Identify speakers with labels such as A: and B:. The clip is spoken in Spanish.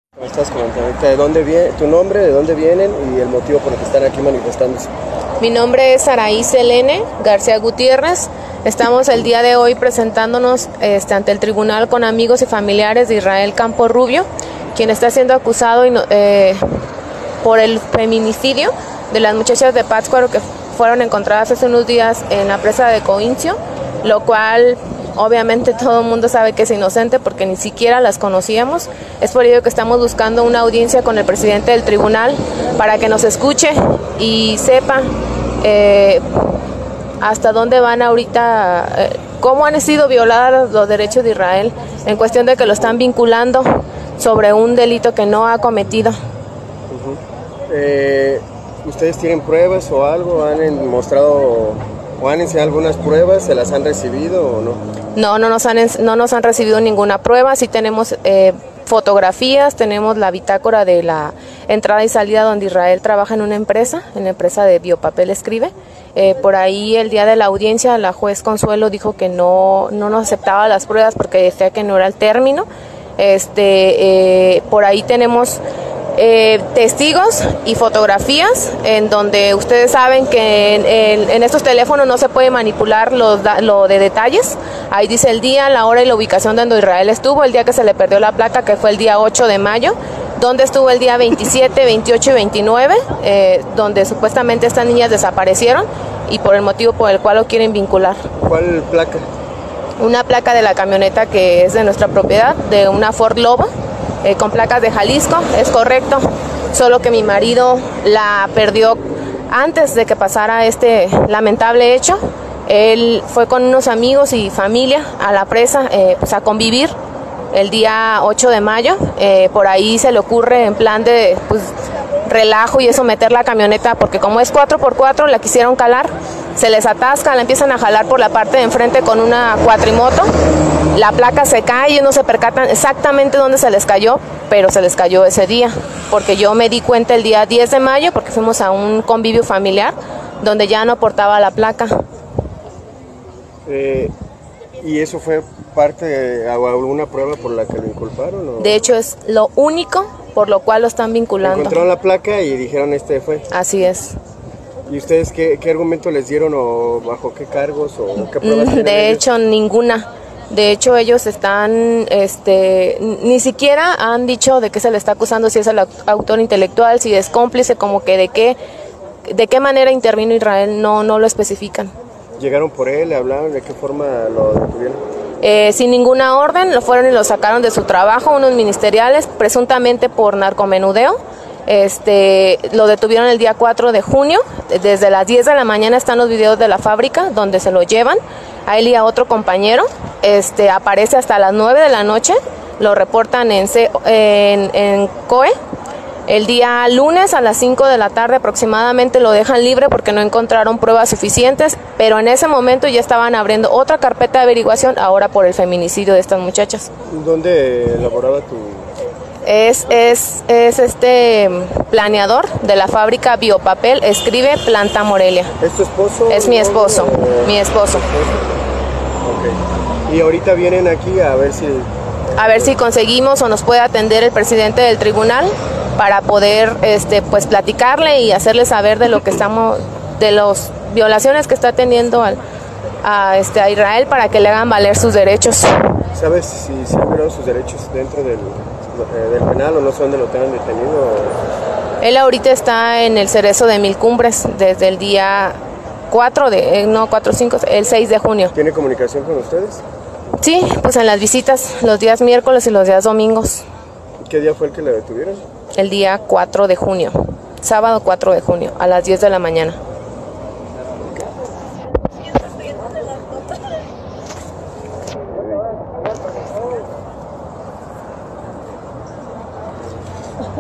A: Me estás comentando, ¿de dónde viene tu nombre, de dónde vienen y el motivo por el que están aquí manifestándose?
B: Mi nombre es Saraí Selene García Gutiérrez. Estamos el día de hoy presentándonos ante el tribunal con amigos y familiares de Israel Campo Rubio, quien está siendo acusado por el feminicidio de las muchachas de Pátzcuaro que fueron encontradas hace unos días en la presa de Coincio, lo cual obviamente todo el mundo sabe que es inocente porque ni siquiera las conocíamos. Es por ello que estamos buscando una audiencia con el presidente del tribunal para que nos escuche y sepa hasta dónde van ahorita, cómo han sido violados los derechos de Israel en cuestión de que lo están vinculando sobre un delito que no ha cometido.
A: ¿Ustedes tienen pruebas o algo? ¿Han mostrado o han enseñado algunas pruebas? ¿Se las han recibido o no?
B: No nos han recibido ninguna prueba. Sí tenemos fotografías, tenemos la bitácora de la entrada y salida donde Israel trabaja en la empresa de Biopapel Escribe. Por ahí el día de la audiencia la juez Consuelo dijo que no nos aceptaba las pruebas porque decía que no era el término. Por ahí tenemos testigos y fotografías en donde ustedes saben que en estos teléfonos no se puede manipular lo de detalles. Ahí dice el día, la hora y la ubicación donde Israel estuvo, el día que se le perdió la placa, que fue el día 8 de mayo, donde estuvo el día 27, 28 y 29, donde supuestamente estas niñas desaparecieron y por el motivo por el cual lo quieren vincular.
A: ¿Cuál placa?
B: Una placa de la camioneta que es de nuestra propiedad, de una Ford Lobo, con placas de Jalisco, es correcto, solo que mi marido la perdió antes de que pasara este lamentable hecho. Él fue con unos amigos y familia a la presa pues a convivir el día 8 de mayo, por ahí se le ocurre en plan de pues, relajo y eso meter la camioneta, porque como es 4x4 la quisieron calar, se les atasca, la empiezan a jalar por la parte de enfrente con una cuatrimoto, la placa se cae y no se percatan exactamente dónde se les cayó, pero se les cayó ese día, porque yo me di cuenta el día 10 de mayo porque fuimos a un convivio familiar donde ya no portaba la placa.
A: ¿Y eso fue parte de alguna prueba por la que lo inculparon? ¿O?
B: De hecho es lo único por lo cual lo están vinculando.
A: Encontraron la placa y dijeron fue.
B: Así es.
A: ¿Y ustedes qué argumento les dieron o bajo qué cargos o qué pruebas tienen?
B: De hecho, ninguna. De hecho, ellos están, ni siquiera han dicho de qué se le está acusando, si es el autor intelectual, si es cómplice, como que de qué manera intervino Israel, no lo especifican.
A: ¿Llegaron por él, le hablaron, de qué forma lo detuvieron?
B: Sin ninguna orden, lo fueron y lo sacaron de su trabajo, unos ministeriales, presuntamente por narcomenudeo. Lo detuvieron el día 4 de junio, desde las 10 de la mañana están los videos de la fábrica donde se lo llevan, a él y a otro compañero, aparece hasta las 9 de la noche, lo reportan en COE, el día lunes a las 5 de la tarde aproximadamente lo dejan libre porque no encontraron pruebas suficientes, pero en ese momento ya estaban abriendo otra carpeta de averiguación ahora por el feminicidio de estas muchachas.
A: ¿Dónde laboraba tu...?
B: Es planeador de la fábrica Biopapel Escribe Planta Morelia.
A: ¿Es tu esposo?
B: Es mi esposo, mi esposo.
A: Okay. Y ahorita vienen aquí a ver si conseguimos
B: o nos puede atender el presidente del tribunal para poder pues platicarle y hacerle saber de lo que de las violaciones que está teniendo a Israel para que le hagan valer sus derechos.
A: ¿Sabes si han violado sus derechos dentro del penal o no sé dónde lo tengan detenido?
B: Él ahorita está en el Cerezo de Mil Cumbres desde el día el 6 de junio.
A: ¿Tiene comunicación con ustedes?
B: Sí, pues en las visitas, los días miércoles y los días domingos.
A: ¿Qué día fue el que le detuvieron?
B: El día 4 de junio, sábado 4 de junio, a las 10 de la mañana.